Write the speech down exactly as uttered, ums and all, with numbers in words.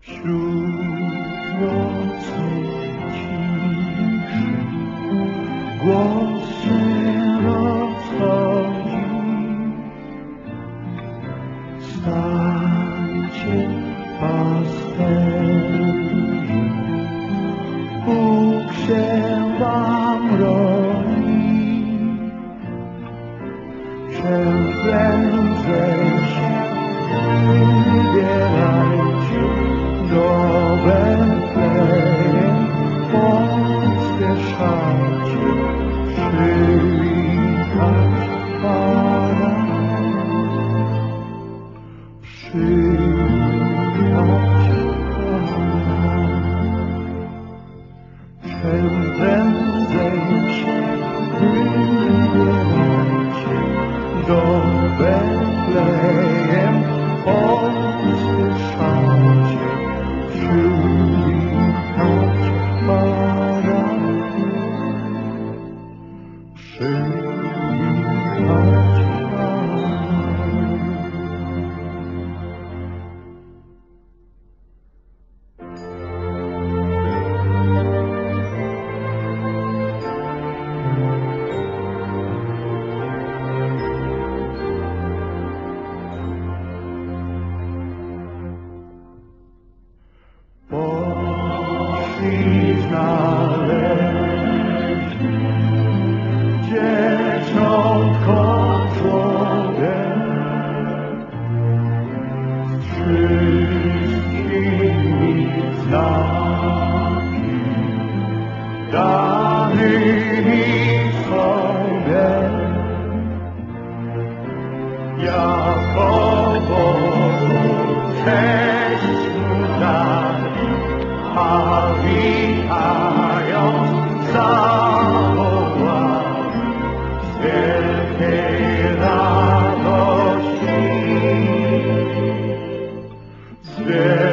Wśród nocnej ciszy głos się rozchodzi. Stańcie pasterzu, Bóg się wam roni. Czym prędzej się wybierajcie do Betlejem, pospieszajcie przywitać Pana. Przywitać Pana. Czym prędzej się wybierajcie do Betlejem, pospieszajcie przywitać Pana. Przywitać Pana. Poszli znaleźć dzieciątko człowiek z wszystkimi znaki danymi sobie, jako Bogu cześć mu dali, a witając zawołali z wielkiej radości.